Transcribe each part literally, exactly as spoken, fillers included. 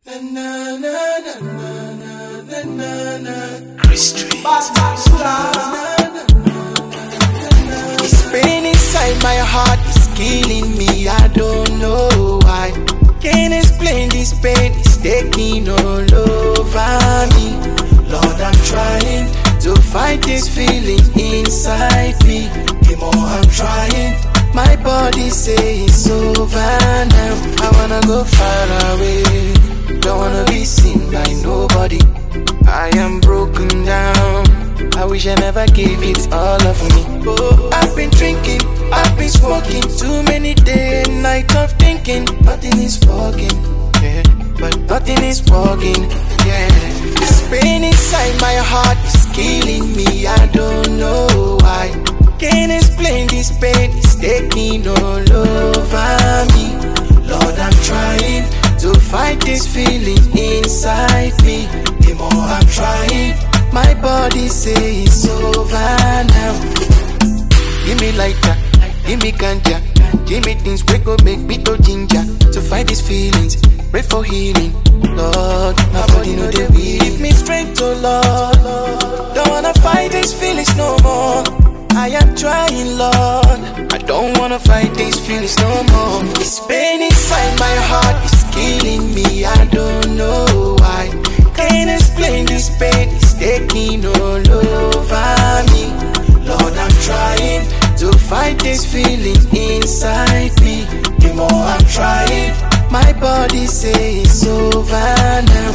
This pain inside my heart is killing me, I don't know why. Can't explain this pain, it's taking all over me. Lord, I'm trying to fight this feeling inside me. The more I'm trying, my body says it's over now. I wanna go far away, don't wanna be seen by nobody. I am broken down, I wish I never gave it all of me. Oh, I've been drinking, I've been smoking, too many days and nights of thinking. Nothing is working, yeah, but nothing is working, yeah. This pain inside my heart is killing me, I don't know why. Can't explain this pain, it's taking all over me. Lord, I'm trying to fight this feeling inside me. The more I'm trying, my body says it's over now. Give me lighter, give me ganja, give me things we go make me to ginger. To fight these feelings, pray for healing. Lord, my body know they will. Give me strength, oh Lord. Don't wanna fight these feelings no more. I am trying, Lord. I don't wanna fight these feelings no more. This pain inside my heart is killing me, I don't know why. Can't explain this pain, it's taking all over me. Lord, I'm trying to fight this feeling inside me. The more I'm trying, my body says it's over now.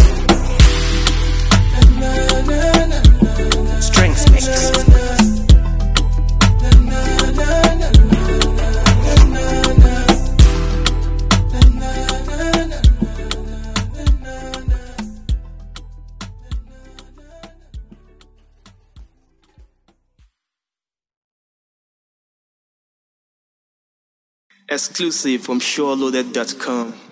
Strengths mix. Exclusive from SureLoaded dot com.